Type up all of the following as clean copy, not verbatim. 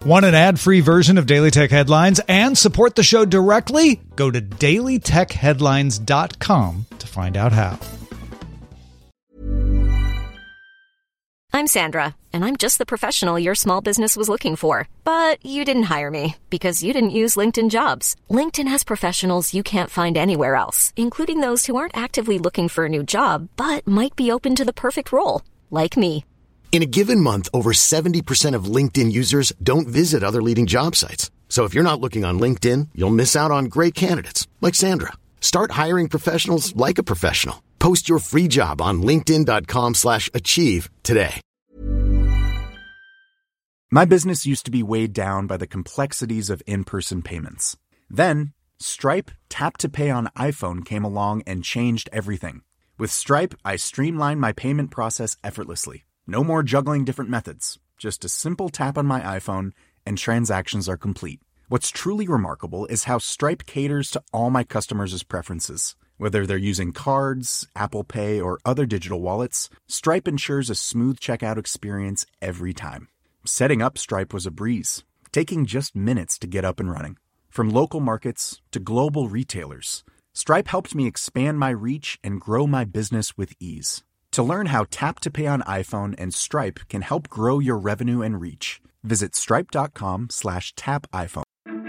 Want an ad-free version of Daily Tech Headlines and support the show directly? Go to dailytechheadlines.com to find out how. I'm Sandra, and I'm just the professional your small business was looking for. But you didn't hire me because you didn't use LinkedIn Jobs. LinkedIn has professionals you can't find anywhere else, including those who aren't actively looking for a new job, but might be open to the perfect role, like me. In a given month, over 70% of LinkedIn users don't visit other leading job sites. So if you're not looking on LinkedIn, you'll miss out on great candidates like Sandra. Start hiring professionals like a professional. Post your free job on linkedin.com/achieve today. My business used to be weighed down by the complexities of in-person payments. Then, Stripe Tap to Pay on iPhone came along and changed everything. With Stripe, I streamlined my payment process effortlessly. No more juggling different methods. Just a simple tap on my iPhone and transactions are complete. What's truly remarkable is how Stripe caters to all my customers' preferences. Whether they're using cards, Apple Pay, or other digital wallets, Stripe ensures a smooth checkout experience every time. Setting up Stripe was a breeze, taking just minutes to get up and running. From local markets to global retailers, Stripe helped me expand my reach and grow my business with ease. To learn how Tap to Pay on iPhone and Stripe can help grow your revenue and reach, visit stripe.com/tapiphone.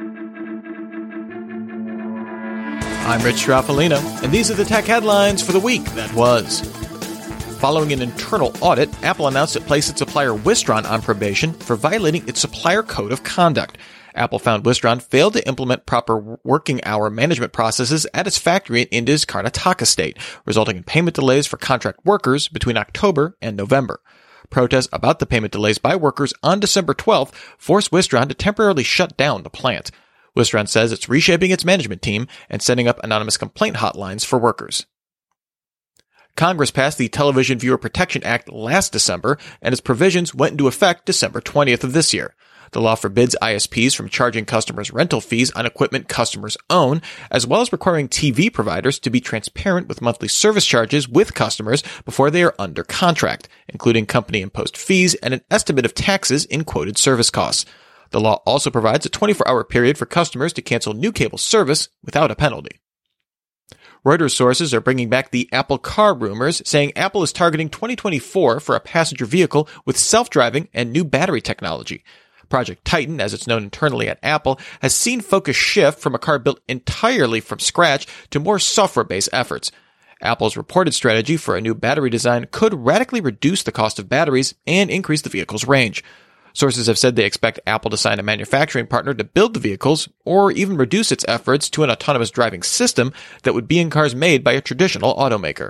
I'm Rich Straffolino, and these are the tech headlines for the week that was. Following an internal audit, Apple announced it placed its supplier Wistron on probation for violating its supplier code of conduct. Apple found Wistron failed to implement proper working hour management processes at its factory in India's Karnataka state, resulting in payment delays for contract workers between October and November. Protests about the payment delays by workers on December 12th forced Wistron to temporarily shut down the plant. Wistron says it's reshaping its management team and setting up anonymous complaint hotlines for workers. Congress passed the Television Viewer Protection Act last December, and its provisions went into effect December 20th of this year. The law forbids ISPs from charging customers rental fees on equipment customers own, as well as requiring TV providers to be transparent with monthly service charges with customers before they are under contract, including company-imposed fees and an estimate of taxes in quoted service costs. The law also provides a 24-hour period for customers to cancel new cable service without a penalty. Reuters sources are bringing back the Apple Car rumors, saying Apple is targeting 2024 for a passenger vehicle with self-driving and new battery technology. Project Titan, as it's known internally at Apple, has seen focus shift from a car built entirely from scratch to more software-based efforts. Apple's reported strategy for a new battery design could radically reduce the cost of batteries and increase the vehicle's range. Sources have said they expect Apple to sign a manufacturing partner to build the vehicles, or even reduce its efforts to an autonomous driving system that would be in cars made by a traditional automaker.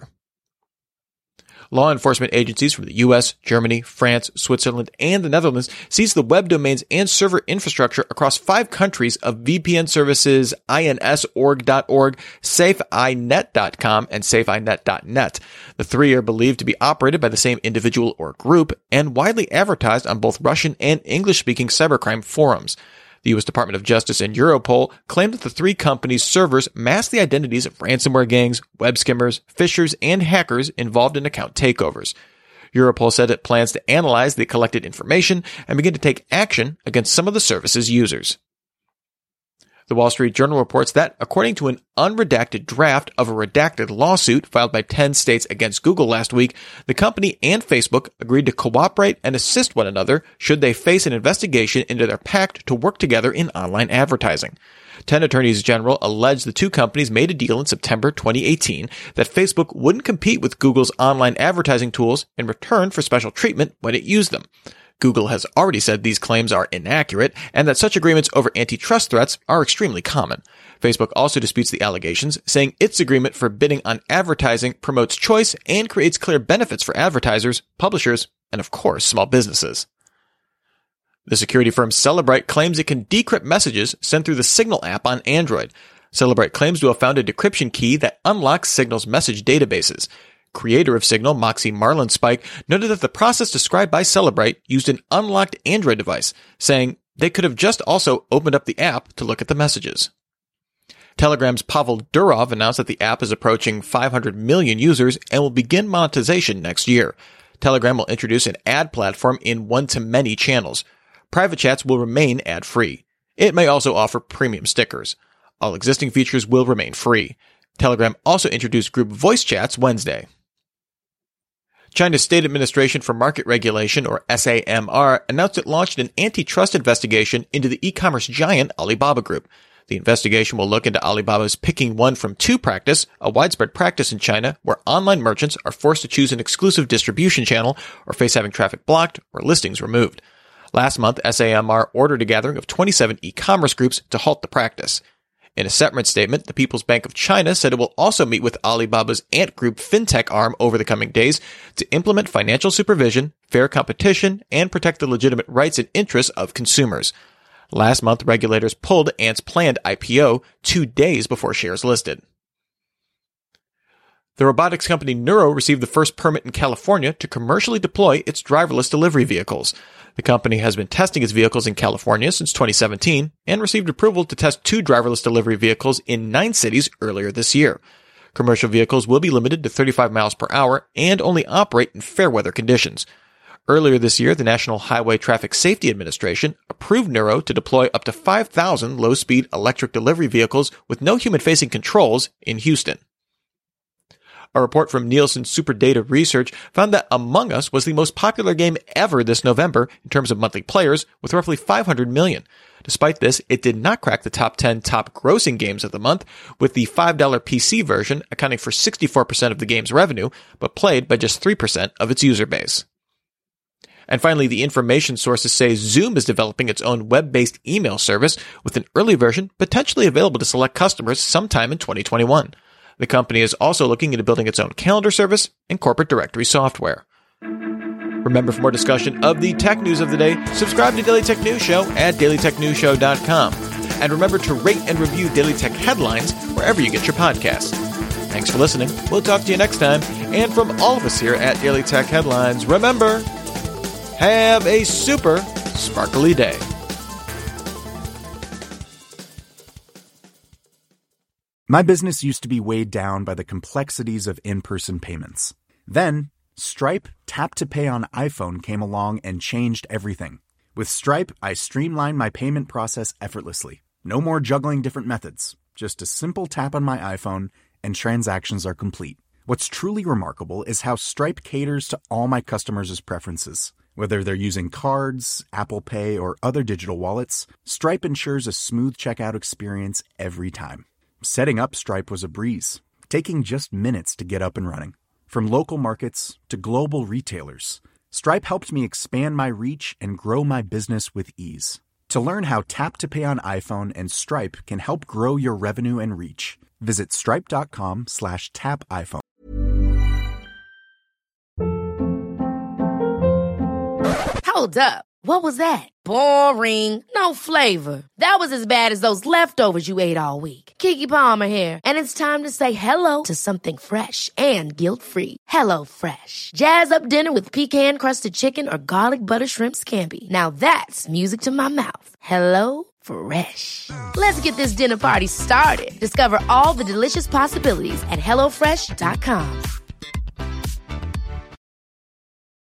Law enforcement agencies from the U.S., Germany, France, Switzerland, and the Netherlands seized the web domains and server infrastructure across 5 countries of VPN services insorg.org, safeinet.com, and safeinet.net. The 3 are believed to be operated by the same individual or group and widely advertised on both Russian and English-speaking cybercrime forums. The U.S. Department of Justice and Europol claimed that the 3 companies' servers masked the identities of ransomware gangs, web skimmers, phishers, and hackers involved in account takeovers. Europol said it plans to analyze the collected information and begin to take action against some of the service's users. The Wall Street Journal reports that, according to an unredacted draft of a redacted lawsuit filed by 10 states against Google last week, the company and Facebook agreed to cooperate and assist one another should they face an investigation into their pact to work together in online advertising. 10 attorneys general allege the 2 companies made a deal in September 2018 that Facebook wouldn't compete with Google's online advertising tools in return for special treatment when it used them. Google has already said these claims are inaccurate and that such agreements over antitrust threats are extremely common. Facebook also disputes the allegations, saying its agreement for bidding on advertising promotes choice and creates clear benefits for advertisers, publishers, and of course, small businesses. The security firm Cellebrite claims it can decrypt messages sent through the Signal app on Android. Cellebrite claims to have found a decryption key that unlocks Signal's message databases. Creator of Signal, Moxie Marlinspike, noted that the process described by Cellebrite used an unlocked Android device, saying they could have just also opened up the app to look at the messages. Telegram's Pavel Durov announced that the app is approaching 500 million users and will begin monetization next year. Telegram will introduce an ad platform in one-to-many channels. Private chats will remain ad-free. It may also offer premium stickers. All existing features will remain free. Telegram also introduced group voice chats Wednesday. China's State Administration for Market Regulation, or SAMR, announced it launched an antitrust investigation into the e-commerce giant Alibaba Group. The investigation will look into Alibaba's picking one from two practice, a widespread practice in China where online merchants are forced to choose an exclusive distribution channel or face having traffic blocked or listings removed. Last month, SAMR ordered a gathering of 27 e-commerce groups to halt the practice. In a separate statement, the People's Bank of China said it will also meet with Alibaba's Ant Group fintech arm over the coming days to implement financial supervision, fair competition, and protect the legitimate rights and interests of consumers. Last month, regulators pulled Ant's planned IPO 2 days before shares listed. The robotics company Nuro received the first permit in California to commercially deploy its driverless delivery vehicles. The company has been testing its vehicles in California since 2017 and received approval to test 2 driverless delivery vehicles in 9 cities earlier this year. Commercial vehicles will be limited to 35 miles per hour and only operate in fair weather conditions. Earlier this year, the National Highway Traffic Safety Administration approved Nuro to deploy up to 5,000 low-speed electric delivery vehicles with no human-facing controls in Houston. A report from Nielsen SuperData Research found that Among Us was the most popular game ever this November in terms of monthly players, with roughly 500 million. Despite this, it did not crack the top 10 top grossing games of the month, with the $5 PC version accounting for 64% of the game's revenue, but played by just 3% of its user base. And finally, the information sources say Zoom is developing its own web-based email service, with an early version potentially available to select customers sometime in 2021. The company is also looking into building its own calendar service and corporate directory software. Remember, for more discussion of the tech news of the day, subscribe to Daily Tech News Show at dailytechnewsshow.com. And remember to rate and review Daily Tech Headlines wherever you get your podcasts. Thanks for listening. We'll talk to you next time. And from all of us here at Daily Tech Headlines, remember, have a super sparkly day. My business used to be weighed down by the complexities of in-person payments. Then, Stripe Tap to Pay on iPhone came along and changed everything. With Stripe, I streamlined my payment process effortlessly. No more juggling different methods. Just a simple tap on my iPhone and transactions are complete. What's truly remarkable is how Stripe caters to all my customers' preferences. Whether they're using cards, Apple Pay, or other digital wallets, Stripe ensures a smooth checkout experience every time. Setting up Stripe was a breeze, taking just minutes to get up and running. From local markets to global retailers, Stripe helped me expand my reach and grow my business with ease. To learn how Tap to Pay on iPhone and Stripe can help grow your revenue and reach, visit stripe.com/tapiphone. Hold up. What was that? Boring. No flavor. That was as bad as those leftovers you ate all week. Keke Palmer here. And it's time to say hello to something fresh and guilt-free. Hello Fresh. Jazz up dinner with pecan-crusted chicken or garlic butter shrimp scampi. Now that's music to my mouth. Hello Fresh. Let's get this dinner party started. Discover all the delicious possibilities at HelloFresh.com.